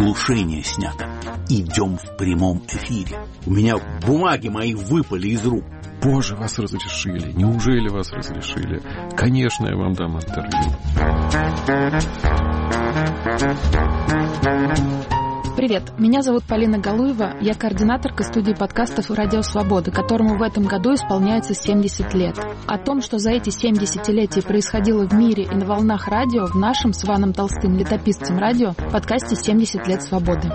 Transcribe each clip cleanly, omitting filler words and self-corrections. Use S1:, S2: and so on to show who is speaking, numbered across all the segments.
S1: Глушение снято. Идем в прямом эфире. У меня бумаги мои выпали из рук.
S2: Боже, вас разрешили. Неужели вас разрешили? Конечно, я вам дам интервью.
S3: Привет, меня зовут Полина Галуева, я координаторка студии подкастов «Радио Свобода», которому в этом году исполняется 70 лет. О том, что за эти 70-летия происходило в мире и на волнах радио, в нашем с Иваном Толстым, летописцем радио, подкасте «70 лет свободы».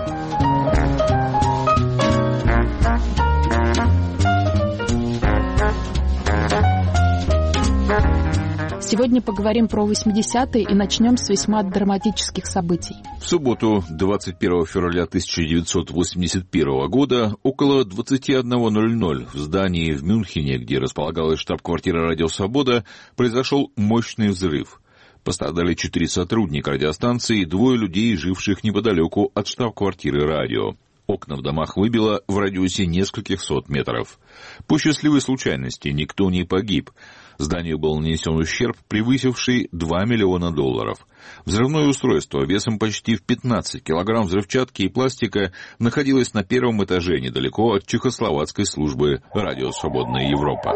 S3: Сегодня поговорим про 80-е и начнем с весьма драматических событий.
S4: В субботу, 21 февраля 1981 года, около 21:00 в здании в Мюнхене, где располагалась штаб-квартира «Радио Свобода», произошел мощный взрыв. Пострадали 4 сотрудника радиостанции и 2 людей, живших неподалеку от штаб-квартиры радио. Окна в домах выбило в радиусе нескольких сот метров. По счастливой случайности никто не погиб. Зданию был нанесен ущерб, превысивший $2 миллиона. Взрывное устройство весом почти в 15 килограмм взрывчатки и пластика находилось на 1-м этаже недалеко от чехословацкой службы «Радио Свободная Европа».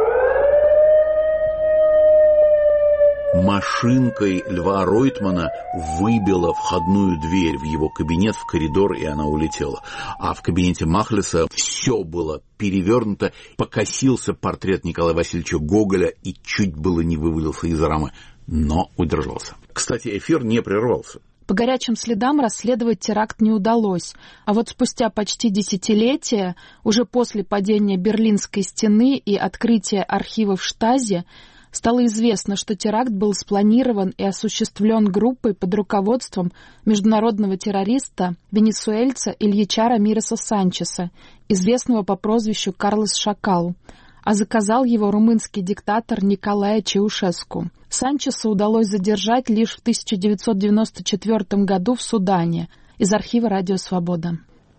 S1: Машинкой Льва Ройтмана выбила входную дверь в его кабинет, в коридор, и она улетела. А в кабинете Махлиса все было перевернуто, покосился портрет Николая Васильевича Гоголя и чуть было не вывалился из рамы, но удержался. Кстати, эфир не прервался.
S3: По горячим следам расследовать теракт не удалось, а вот спустя почти десятилетие, уже после падения Берлинской стены и открытия архивов Штази, стало известно, что теракт был спланирован и осуществлен группой под руководством международного террориста, венесуэльца Ильича Рамиреса Санчеса, известного по прозвищу Карлос Шакал, а заказал его румынский диктатор Николай Чаушеску. Санчеса удалось задержать лишь в 1994 году в Судане. Из архива «Радио Свобода».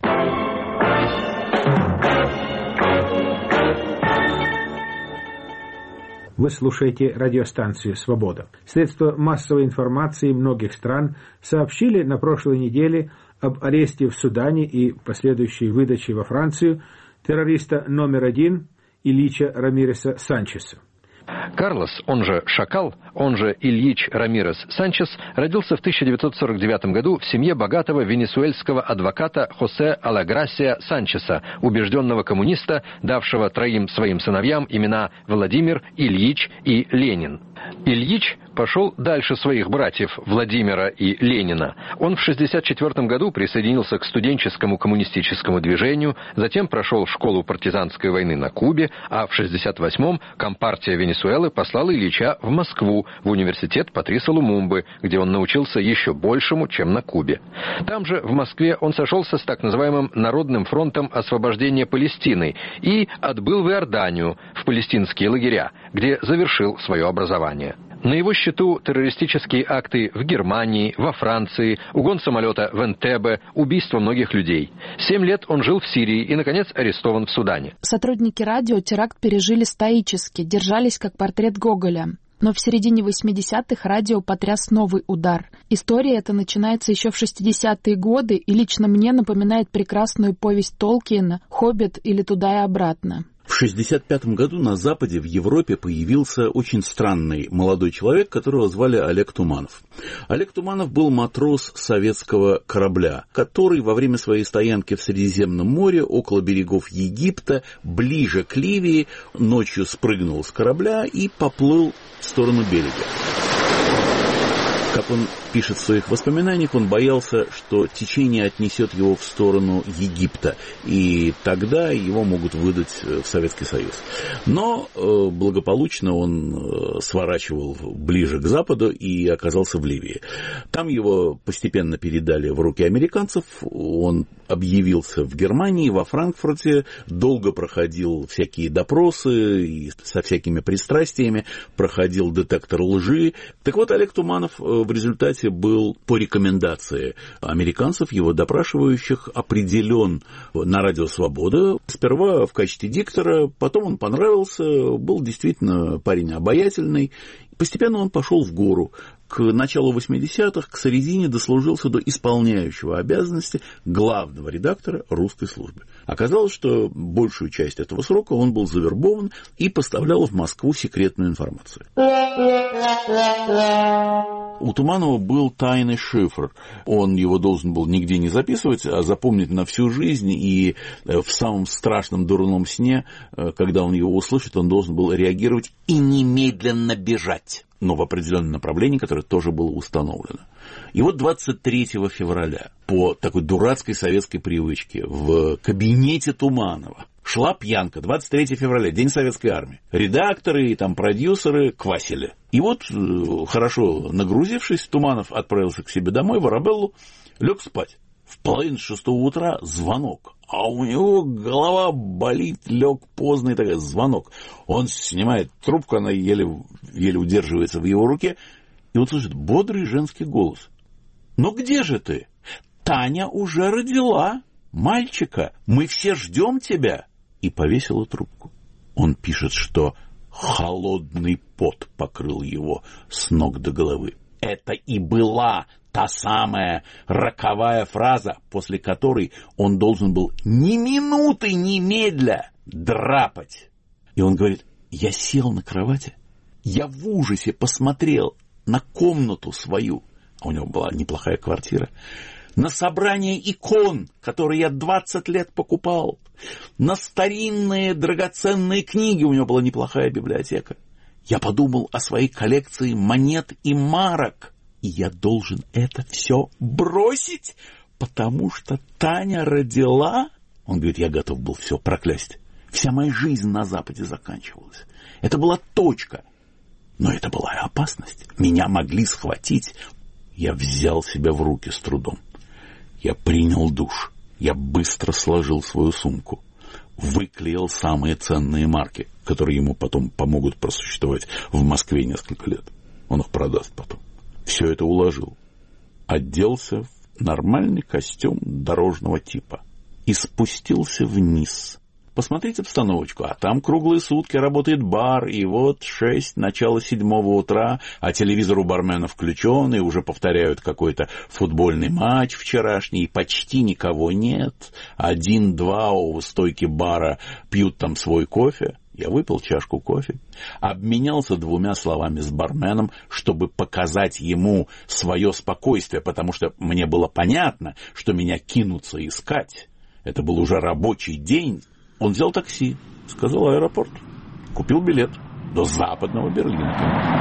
S5: Вы слушаете радиостанцию «Свобода». Средства массовой информации многих стран сообщили на прошлой неделе об аресте в Судане и последующей выдаче во Францию террориста номер 1 Ильича Рамиреса Санчеса.
S6: Карлос, он же Шакал, он же Ильич Рамирес Санчес, родился в 1949 году в семье богатого венесуэльского адвоката Хосе Алаграсия Санчеса, убежденного коммуниста, давшего 3 своим сыновьям имена Владимир, Ильич и Ленин. Ильич пошел дальше своих братьев Владимира и Ленина. Он в 1964 году присоединился к студенческому коммунистическому движению, затем прошел школу партизанской войны на Кубе, а в 1968-м Компартия Венесуэлы послала Ильича в Москву, в университет Патриса Лумумбы, где он научился еще большему, чем на Кубе. Там же, в Москве, он сошелся с так называемым Народным фронтом освобождения Палестины и отбыл в Иорданию, в палестинские лагеря, где завершил свое образование. На его счету террористические акты в Германии, во Франции, угон самолета в Энтебе, убийство многих людей. 7 лет он жил в Сирии и, наконец, арестован в Судане.
S3: Сотрудники радио теракт пережили стоически, держались как портрет Гоголя. Но в середине 80-х радио потряс новый удар. История эта начинается еще в 60-е годы и лично мне напоминает прекрасную повесть Толкиена «Хоббит» или «Туда и обратно».
S1: В 1965 году на Западе, в Европе, появился очень странный молодой человек, которого звали Олег Туманов. Олег Туманов был матрос советского корабля, который во время своей стоянки в Средиземном море, около берегов Египта, ближе к Ливии, ночью спрыгнул с корабля и поплыл в сторону берега. Как он пишет в своих воспоминаниях, он боялся, что течение отнесет его в сторону Египта, и тогда его могут выдать в Советский Союз. Но благополучно он сворачивал ближе к западу и оказался в Ливии. Там его постепенно передали в руки американцев, он объявился в Германии, во Франкфурте, долго проходил всякие допросы и со всякими пристрастиями, проходил детектор лжи. Так вот, Олег Туманов в результате был по рекомендации американцев, его допрашивающих, определен на Радио Свобода. Сперва в качестве диктора, потом он понравился, был действительно парень обаятельный. Постепенно он пошел в гору. к началу 80-х, к середине дослужился до исполняющего обязанности главного редактора русской службы. Оказалось, что большую часть этого срока он был завербован и поставлял в Москву секретную информацию. У Туманова был тайный шифр. Он его должен был нигде не записывать, а запомнить на всю жизнь. И в самом страшном дурном сне, когда он его услышит, он должен был реагировать и немедленно бежать. Но в определенном направлении, которое тоже было установлено. И вот 23 февраля по такой дурацкой советской привычке в кабинете Туманова шла пьянка. 23 февраля, День Советской Армии. Редакторы и там продюсеры квасили. И вот, хорошо нагрузившись, Туманов отправился к себе домой, в Арабеллу, лег спать. В 5:30 утра звонок. А у него голова болит, лег поздно, и такой звонок. Он снимает трубку, она еле удерживается в его руке, и вот слышит бодрый женский голос. «Ну где же ты? Таня уже родила мальчика, мы все ждем тебя». И повесила трубку. Он пишет, что холодный пот покрыл его с ног до головы. Это и была та самая роковая фраза, после которой он должен был ни минуты немедля драпать. И он говорит, я сел на кровати, я в ужасе посмотрел на комнату свою, а у него была неплохая квартира, на собрание икон, которые я 20 лет покупал, на старинные драгоценные книги, у него была неплохая библиотека. Я подумал о своей коллекции монет и марок, и я должен это все бросить, потому что Таня родила. Он говорит, я готов был все проклясть. Вся моя жизнь на Западе заканчивалась. Это была точка. Но это была и опасность. Меня могли схватить. Я взял себя в руки с трудом. Я принял душ. Я быстро сложил свою сумку. Выклеил самые ценные марки, которые ему потом помогут просуществовать в Москве несколько лет. Он их продаст потом. Все это уложил. Оделся в нормальный костюм дорожного типа. И спустился вниз. Посмотрите обстановочку, а там круглые сутки работает бар, и вот 6, начало 7 утра, а телевизор у бармена включен, и уже повторяют какой-то футбольный матч вчерашний, и почти никого нет. 1-2 у стойки бара пьют там свой кофе. Я выпил чашку кофе, обменялся 2 словами с барменом, чтобы показать ему свое спокойствие, потому что мне было понятно, что меня кинутся искать. Это был уже рабочий день. Он взял такси, сказал аэропорт, купил билет до Западного Берлина.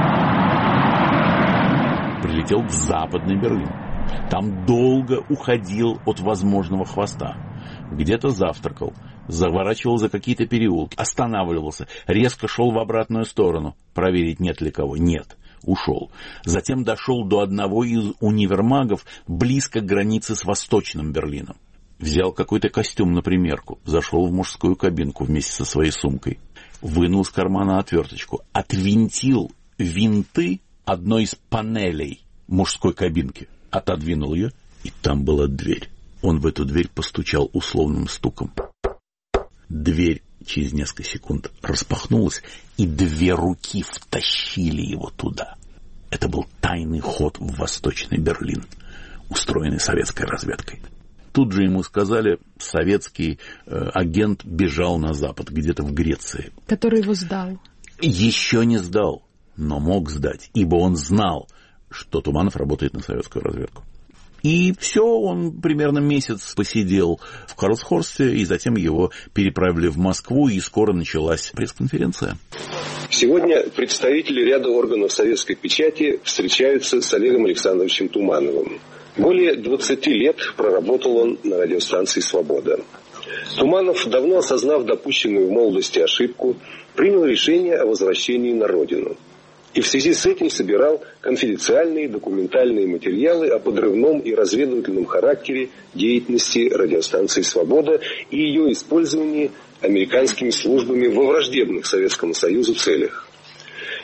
S1: Прилетел в Западный Берлин. Там долго уходил от возможного хвоста. Где-то завтракал, заворачивал за какие-то переулки, останавливался, резко шел в обратную сторону, проверить, нет ли кого. Нет, ушел. Затем дошел до одного из универмагов близко к границе с Восточным Берлином. Взял какой-то костюм на примерку, зашел в мужскую кабинку вместе со своей сумкой, вынул из кармана отверточку, отвинтил винты одной из панелей мужской кабинки, отодвинул ее, и там была дверь. Он в эту дверь постучал условным стуком. Дверь через несколько секунд распахнулась, и 2 руки втащили его туда. Это был тайный ход в Восточный Берлин, устроенный советской разведкой. Тут же ему сказали, советский агент бежал на Запад, где-то в Греции.
S3: Который его сдал.
S1: Еще не сдал, но мог сдать, ибо он знал, что Туманов работает на советскую разведку. И все, он примерно месяц посидел в Карлсхорсте, и затем его переправили в Москву, и скоро началась пресс-конференция.
S7: Сегодня представители ряда органов советской печати встречаются с Олегом Александровичем Тумановым. Более 20 лет проработал он на радиостанции «Свобода». Туманов, давно осознав допущенную в молодости ошибку, принял решение о возвращении на родину. И в связи с этим собирал конфиденциальные документальные материалы о подрывном и разведывательном характере деятельности радиостанции «Свобода» и ее использовании американскими службами во враждебных Советскому Союзу целях.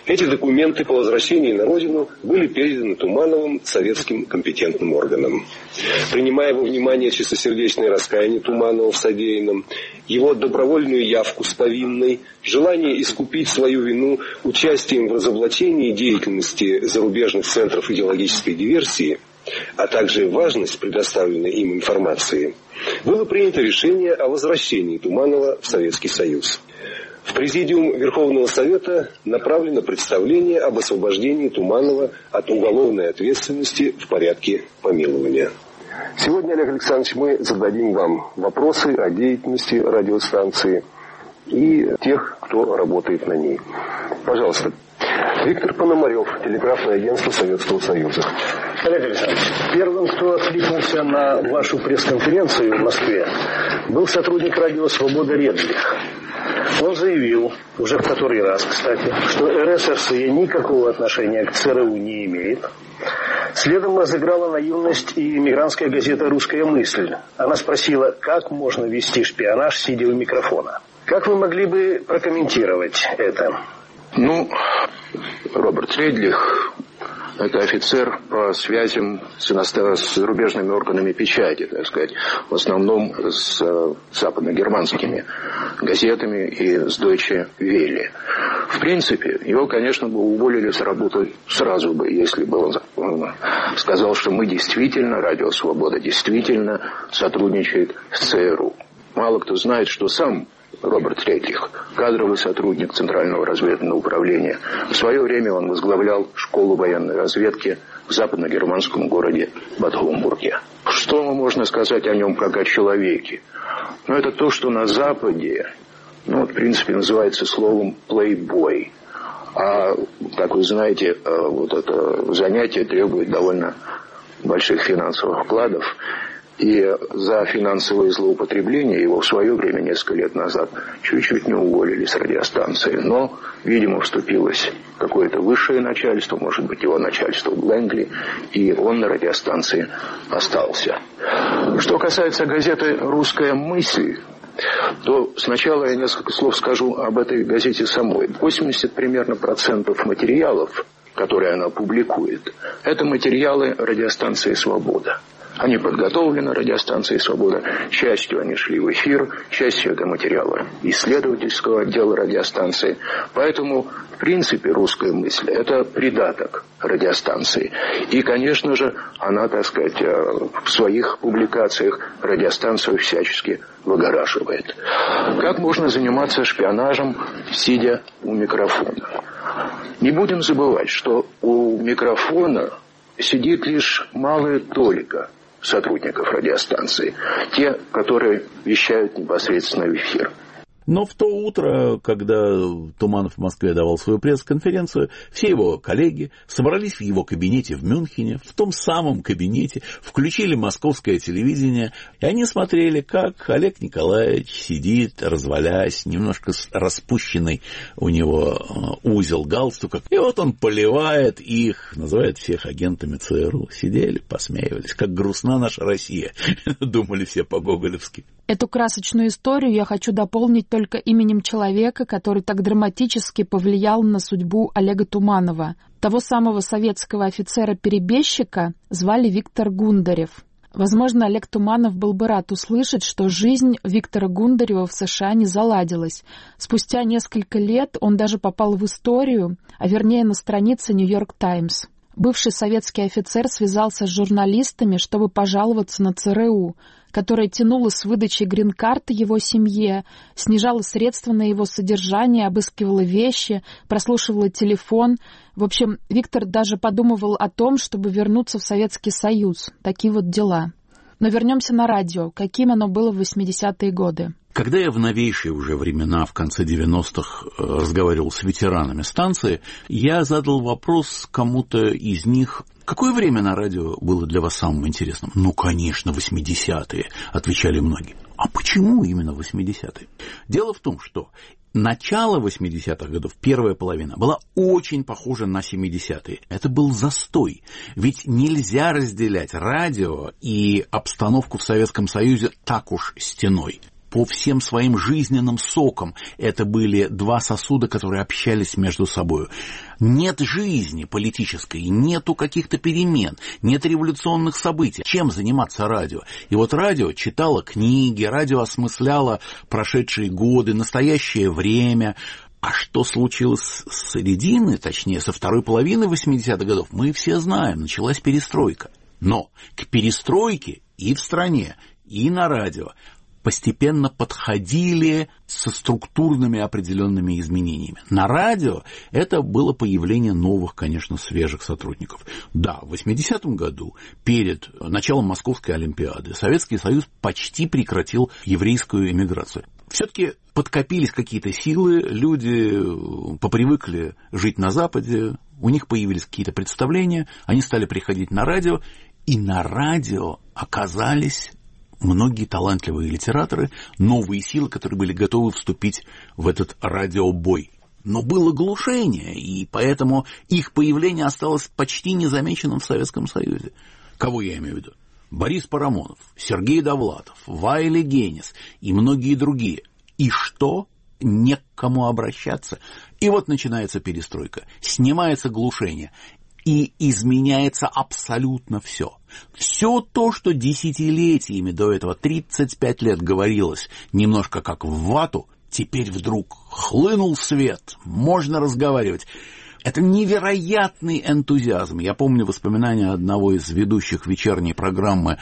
S7: Эти документы по возвращении на родину были переданы Тумановым советским компетентным органам. Принимая во внимание чистосердечное раскаяние Туманова в содеянном, его добровольную явку с повинной, желание искупить свою вину участием в разоблачении деятельности зарубежных центров идеологической диверсии, а также важность предоставленной им информации, было принято решение о возвращении Туманова в Советский Союз. В Президиум Верховного Совета направлено представление об освобождении Туманова от уголовной ответственности в порядке помилования. Сегодня, Олег Александрович, мы зададим вам вопросы о деятельности радиостанции и тех, кто работает на ней. Пожалуйста. Виктор Пономарев, телеграфное агентство Советского Союза.
S8: Олег Александрович, первым, кто откликнулся на вашу пресс-конференцию в Москве, был сотрудник радио «Свобода» Редлих. Он заявил, уже в который раз, кстати, что РСРСЕ никакого отношения к ЦРУ не имеет. Следом разыграла наивность и эмигрантская газета «Русская мысль». Она спросила, как можно вести шпионаж, сидя у микрофона. Как вы могли бы прокомментировать это?
S9: Роберт Редлих – это офицер по связям с зарубежными органами печати, так сказать, в основном с западно-германскими газетами и с Deutsche Welle. В принципе, его, конечно, бы уволили с работы сразу бы, если бы он сказал, что мы действительно, Радио Свобода действительно сотрудничает с ЦРУ. Мало кто знает, что сам Роберт Редлих, кадровый сотрудник Центрального разведывательного управления. В свое время он возглавлял школу военной разведки в западно-германском городе Бад Гомбурге. Что можно сказать о нем как о человеке? Это то, что на Западе, в принципе, называется словом «плейбой». А, как вы знаете, вот это занятие требует довольно больших финансовых вкладов. И за финансовые злоупотребления его в свое время, несколько лет назад, чуть-чуть не уволили с радиостанции. Но, видимо, вступилось какое-то высшее начальство, может быть, его начальство в Лэнгли, и он на радиостанции остался. Что касается газеты «Русская мысль», то сначала я несколько слов скажу об этой газете самой. 80% примерно материалов, которые она публикует, это материалы радиостанции «Свобода». Они подготовлены радиостанцией «Свобода». Частью они шли в эфир, частью это материалы исследовательского отдела радиостанции. Поэтому, в принципе, «Русская мысль» – это придаток радиостанции. И, конечно же, она, так сказать, в своих публикациях радиостанцию всячески выгораживает. Как можно заниматься шпионажем, сидя у микрофона? Не будем забывать, что у микрофона сидит лишь малая толика сотрудников радиостанции, те, которые вещают непосредственно в эфир.
S1: Но в то утро, когда Туманов в Москве давал свою пресс-конференцию, все его коллеги собрались в его кабинете в Мюнхене, в том самом кабинете, включили московское телевидение, и они смотрели, как Олег Николаевич сидит, развалясь, немножко распущенный у него узел галстука, и вот он поливает их, называет всех агентами ЦРУ. Сидели, посмеивались, как грустна наша Россия, думали все по-гоголевски.
S3: Эту красочную историю я хочу дополнить только именем человека, который так драматически повлиял на судьбу Олега Туманова. Того самого советского офицера-перебежчика звали Виктор Гундарев. Возможно, Олег Туманов был бы рад услышать, что жизнь Виктора Гундарева в США не заладилась. Спустя несколько лет он даже попал в историю, а вернее на страницы «Нью-Йорк Таймс». Бывший советский офицер связался с журналистами, чтобы пожаловаться на ЦРУ, которая тянула с выдачи грин-карты его семье, снижала средства на его содержание, обыскивала вещи, прослушивала телефон. В общем, Виктор даже подумывал о том, чтобы вернуться в Советский Союз. Такие вот дела. Но вернемся на радио. Каким оно было в 80-е годы?
S1: Когда я в новейшие уже времена, в конце 90-х, разговаривал с ветеранами станции, я задал вопрос кому-то из них: какое время на радио было для вас самым интересным? Конечно, 80-е, отвечали многие. А почему именно 80-е? Дело в том, что начало 80-х годов, первая половина, была очень похожа на 70-е. Это был застой. Ведь нельзя разделять радио и обстановку в Советском Союзе так уж стеной. по всем своим жизненным сокам это были два сосуда, которые общались между собой. Нет жизни политической, нету каких-то перемен, нет революционных событий. Чем заниматься радио? И вот радио читало книги, радио осмысляло прошедшие годы, настоящее время. А что случилось с середины, точнее, со второй половины 80-х годов, мы все знаем. Началась перестройка. Но к перестройке и в стране, и на радио постепенно подходили со структурными определенными изменениями. На радио это было появление новых, конечно, свежих сотрудников. Да, в 80-м году, перед началом Московской Олимпиады, Советский Союз почти прекратил еврейскую эмиграцию. Все-таки подкопились какие-то силы, люди попривыкли жить на Западе, у них появились какие-то представления, они стали приходить на радио, и на радио оказались многие талантливые литераторы, новые силы, которые были готовы вступить в этот радиобой. Но было глушение, и поэтому их появление осталось почти незамеченным в Советском Союзе. Кого я имею в виду? Борис Парамонов, Сергей Довлатов, Вайли Генис и многие другие. И что? Не к кому обращаться. И вот начинается перестройка, снимается глушение. И изменяется абсолютно все. Все то, что десятилетиями до этого, 35 лет говорилось немножко как в вату, теперь вдруг хлынул свет, можно разговаривать. Это невероятный энтузиазм. Я помню воспоминания одного из ведущих вечерней программы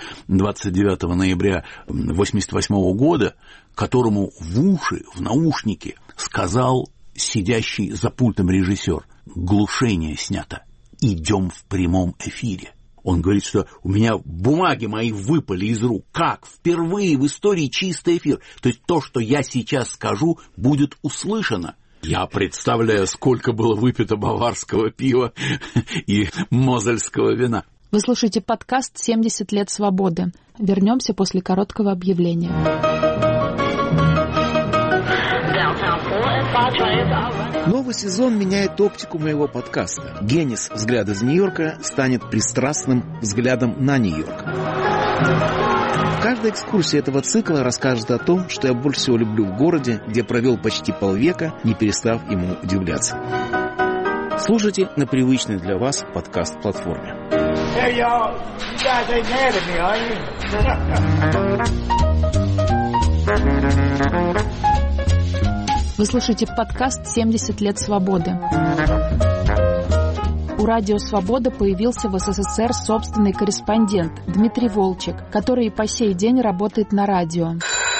S1: 29 ноября 1988 года, которому в уши, в наушники сказал сидящий за пультом режиссер: глушение снято. Идем в прямом эфире. Он говорит, что у меня бумаги мои выпали из рук. Как? Впервые в истории чистый эфир. То есть то, что я сейчас скажу, будет услышано. Я представляю, сколько было выпито баварского пива и мозельского вина.
S3: Вы слушаете подкаст «70 лет свободы». Вернемся после короткого объявления.
S10: Новый сезон меняет оптику моего подкаста. Генис «Взгляд из Нью-Йорка» станет пристрастным взглядом на Нью-Йорк. Каждая экскурсия этого цикла расскажет о том, что я больше всего люблю в городе, где провел почти полвека, не перестав ему удивляться. Слушайте на привычной для вас подкаст-платформе.
S3: Вы слушаете подкаст «70 лет свободы». У «Радио Свобода» появился в СССР собственный корреспондент Дмитрий Волчек, который и по сей день работает на радио.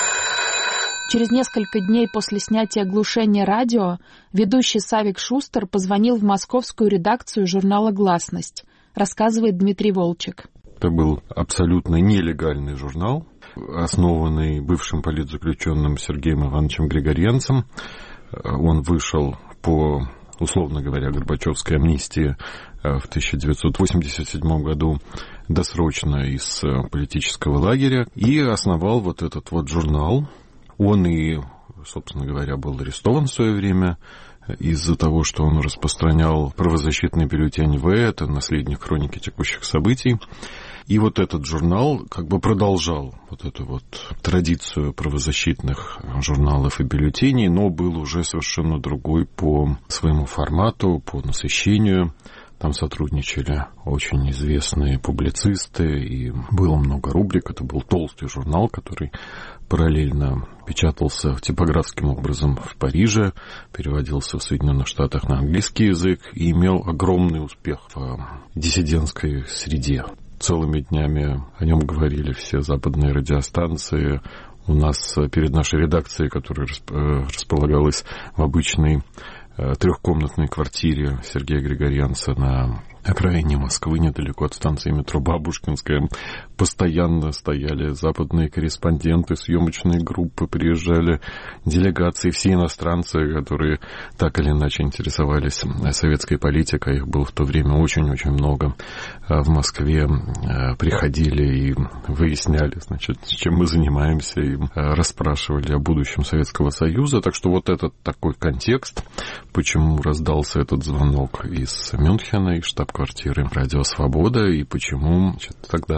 S3: Через несколько дней после снятия глушения радио ведущий Савик Шустер позвонил в московскую редакцию журнала «Гласность», рассказывает Дмитрий Волчек.
S2: Это был абсолютно нелегальный журнал, основанный бывшим политзаключенным Сергеем Ивановичем Григорьянцем. Он вышел по, условно говоря, Горбачевской амнистии в 1987 году досрочно из политического лагеря и основал вот этот вот журнал. Он и, собственно говоря, был арестован в свое время из-за того, что он распространял правозащитный бюллетень «В», это наследник хроники текущих событий. И вот этот журнал как бы продолжал вот эту вот традицию правозащитных журналов и бюллетеней, но был уже совершенно другой по своему формату, по насыщению. Там сотрудничали очень известные публицисты, и было много рубрик. Это был толстый журнал, который параллельно печатался типографским образом в Париже, переводился в Соединенных Штатах на английский язык и имел огромный успех в диссидентской среде. Целыми днями о нем говорили все западные радиостанции. У нас перед нашей редакцией, которая располагалась в обычной трехкомнатной квартире Сергея Григорьянца на окраине Москвы, недалеко от станции метро Бабушкинская, постоянно стояли западные корреспонденты, съемочные группы, приезжали делегации, все иностранцы, которые так или иначе интересовались советской политикой, их было в то время очень-очень много в Москве, приходили и выясняли, значит, чем мы занимаемся, и расспрашивали о будущем Советского Союза. Так что вот этот такой контекст, почему раздался этот звонок из Мюнхена, из штаб-квартиры «Радио Свобода», и почему тогда был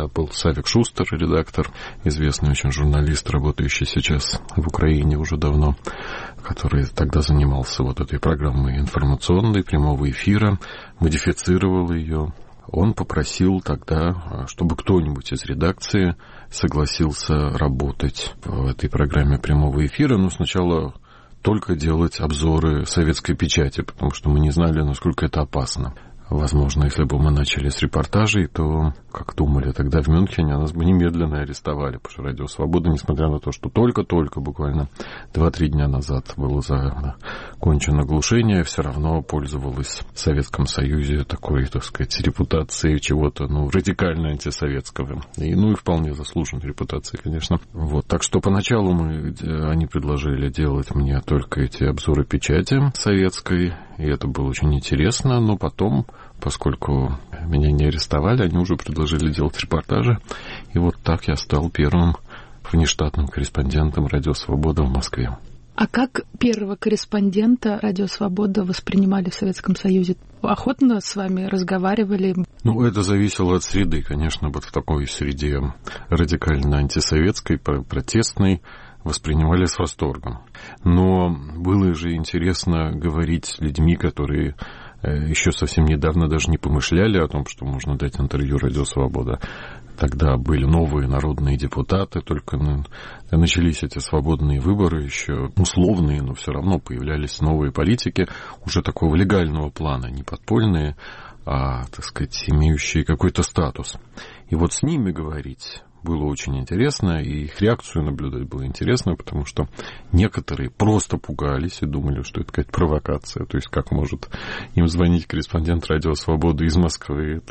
S2: Савик Шустер, редактор, известный очень журналист, работающий сейчас в Украине уже давно, который тогда занимался вот этой программой информационной, прямого эфира, модифицировал ее. Он попросил тогда, чтобы кто-нибудь из редакции согласился работать в этой программе прямого эфира, но сначала только делать обзоры советской печати, потому что мы не знали, насколько это опасно. Возможно, если бы мы начали с репортажей, то, как думали тогда в Мюнхене, нас бы немедленно арестовали, потому что «Радио Свобода», несмотря на то, что только-только, буквально 2-3 дня назад было закончено глушение, все равно пользовалась в Советском Союзе такой, так сказать, репутацией чего-то, радикально антисоветского. И вполне заслуженной репутацией, конечно. Вот. Так что поначалу они предложили делать мне только эти обзоры печати советской, и это было очень интересно, но потом, поскольку меня не арестовали, они уже предложили делать репортажи, и вот так я стал первым внештатным корреспондентом «Радио Свобода» в Москве.
S3: А как первого корреспондента «Радио Свобода» воспринимали в Советском Союзе? Охотно с вами разговаривали?
S2: Это зависело от среды, конечно, вот в такой среде радикально антисоветской, протестной, воспринимали с восторгом. Но было же интересно говорить с людьми, которые еще совсем недавно даже не помышляли о том, что можно дать интервью «Радио Свобода». Тогда были новые народные депутаты, только начались эти свободные выборы, еще условные, но все равно появлялись новые политики уже такого легального плана, не подпольные, а, так сказать, имеющие какой-то статус. И вот с ними говорить было очень интересно, и их реакцию наблюдать было интересно, потому что некоторые просто пугались и думали, что это какая-то провокация, то есть как может им звонить корреспондент «Радио Свободы» из Москвы,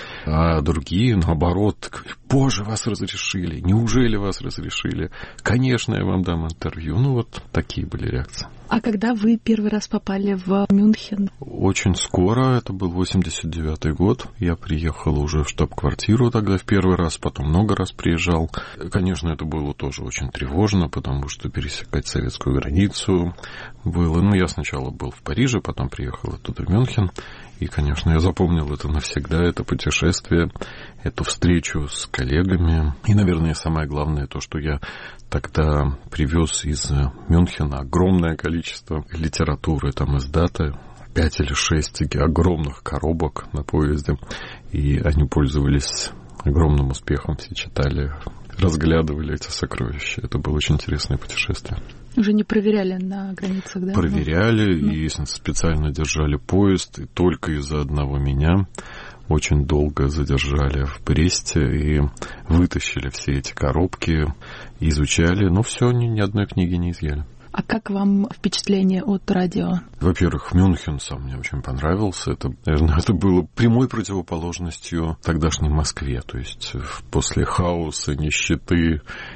S2: а другие, наоборот, «Боже, вас разрешили! Неужели вас разрешили? Конечно, я вам дам интервью». Такие были реакции.
S3: А когда вы первый раз попали в Мюнхен?
S2: Очень скоро, это был 89-й год. Я приехал уже в штаб-квартиру тогда в первый раз, потом много раз приезжал. Конечно, это было тоже очень тревожно, потому что пересекать советскую границу было... я сначала был в Париже, потом приехал оттуда в Мюнхен. И, конечно, я запомнил это навсегда, это путешествие, эту встречу с коллегами. И, наверное, самое главное то, что я тогда привез из Мюнхена огромное количество литературы, там из даты, 5 или 6 огромных коробок на поезде. И они пользовались огромным успехом, все читали, разглядывали эти сокровища. Это было очень интересное путешествие.
S3: Уже не проверяли на границах, да?
S2: Проверяли, и специально держали поезд, и только из-за одного меня очень долго задержали в Бресте и вытащили все эти коробки, изучали, но все, ни одной книги не изъяли.
S3: А как вам впечатление от радио?
S2: Во-первых, Мюнхен сам мне очень понравился. Наверное, это было прямой противоположностью тогдашней Москве. То есть после хаоса, нищеты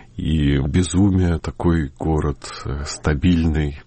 S2: и безумия такой город стабильный,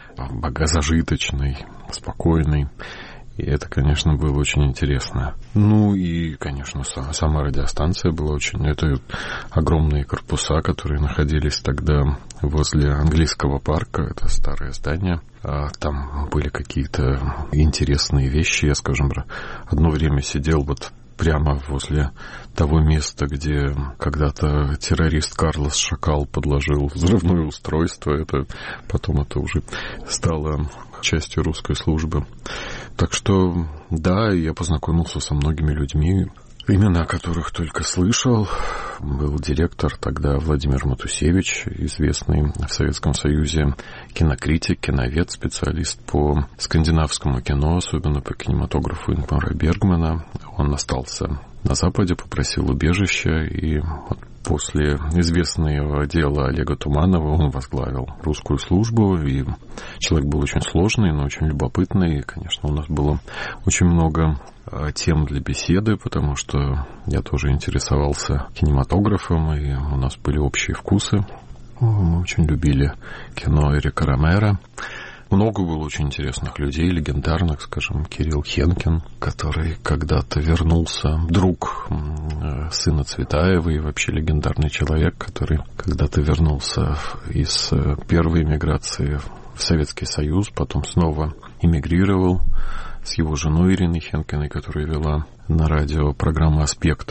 S2: зажиточный, спокойный. И это, конечно, было очень интересно. И, конечно, сама радиостанция была очень... Это огромные корпуса, которые находились тогда возле английского парка. Это старое здание. Там были какие-то интересные вещи. Я, скажем, одно время сидел прямо возле того места, где когда-то террорист Карлос Шакал подложил взрывное устройство. Потом это уже стало частью русской службы. Так что, да, я познакомился со многими людьми, имена которых только слышал. Был директор тогда Владимир Матусевич, известный в Советском Союзе кинокритик, киновед, специалист по скандинавскому кино, особенно по кинематографу Ингмара Бергмана. Он остался на Западе, попросил убежища, и после известного дела Олега Туманова он возглавил русскую службу, и человек был очень сложный, но очень любопытный, и, конечно, у нас было очень много тем для беседы, потому что я тоже интересовался кинематографом, и у нас были общие вкусы. Мы очень любили кино Эрика Ромеро. Много было очень интересных людей, легендарных, скажем, Кирилл Хенкин, который когда-то вернулся, друг сына Цветаева и вообще легендарный человек, который когда-то вернулся из первой эмиграции в Советский Союз, потом снова эмигрировал с его женой Ириной Хенкиной, которая вела на радио программу «Аспекты».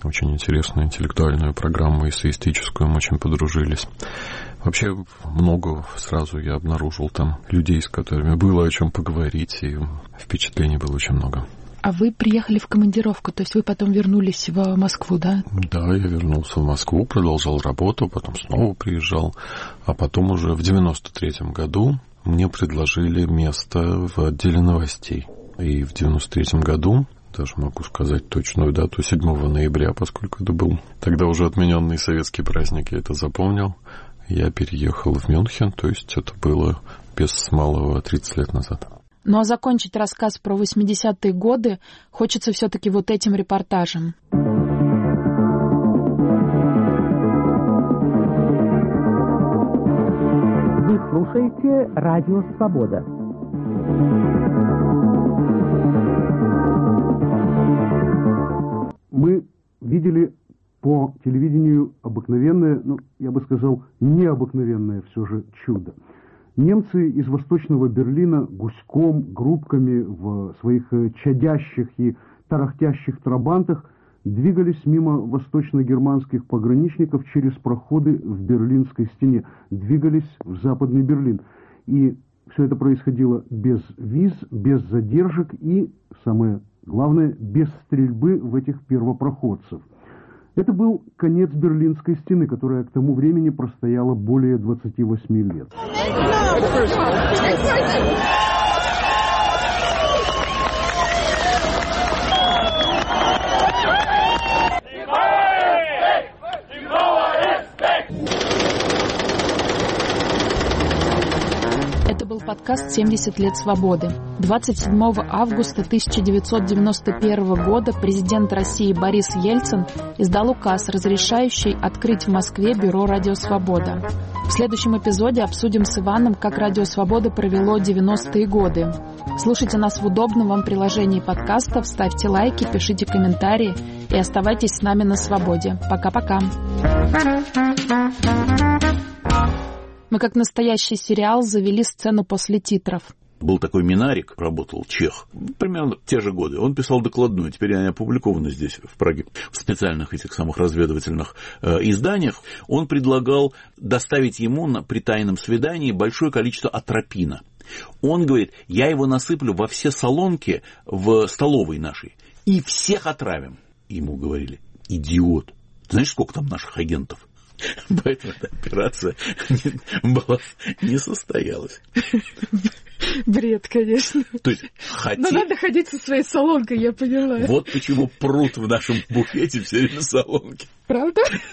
S2: очень интересную интеллектуальную программу, эссеистическую, мы очень подружились. Вообще много сразу я обнаружил там людей, с которыми было о чем поговорить, и впечатлений было очень много.
S3: А вы приехали в командировку, то есть вы потом вернулись в Москву, да?
S2: Да, я вернулся в Москву, продолжал работу, потом снова приезжал, а потом уже в 93-м году мне предложили место в отделе новостей. И в 93-м году, даже могу сказать точную дату, 7 ноября, поскольку это был тогда уже отмененный советский праздник, я это запомнил, я переехал в Мюнхен, то есть это было без малого 30 лет назад.
S3: Ну а закончить рассказ про 80-е годы хочется все-таки вот этим репортажем.
S11: Вы слушаете Радио Свобода.
S12: Мы видели по телевидению обыкновенное, я бы сказал, необыкновенное все же чудо. Немцы из Восточного Берлина гуськом, группками в своих чадящих и тарахтящих трабантах двигались мимо восточно-германских пограничников через проходы в Берлинской стене, двигались в Западный Берлин. И все это происходило без виз, без задержек и, самое главное, без стрельбы в этих первопроходцев. Это был конец Берлинской стены, которая к тому времени простояла более 28 лет.
S3: Это был подкаст «70 лет свободы». 27 августа 1991 года президент России Борис Ельцин издал указ, разрешающий открыть в Москве бюро «Радио Свобода». В следующем эпизоде обсудим с Иваном, как «Радио Свобода» провело 90-е годы. Слушайте нас в удобном вам приложении подкастов, ставьте лайки, пишите комментарии и оставайтесь с нами на свободе. Пока-пока. Мы, как настоящий сериал, завели сцену после титров.
S1: Был такой Минарик, работал чех, примерно те же годы. Он писал докладную, теперь они опубликованы здесь, в Праге, в специальных этих самых разведывательных изданиях. Он предлагал доставить ему при тайном свидании большое количество атропина. Он говорит, я его насыплю во все солонки в столовой нашей и всех отравим. Ему говорили, идиот, знаешь, сколько там наших агентов? Поэтому эта операция не состоялась.
S3: Бред, конечно.
S1: То есть,
S3: но надо ходить со своей солонкой, я поняла.
S1: Вот почему прут в нашем буфете все время солонки.
S3: Правда?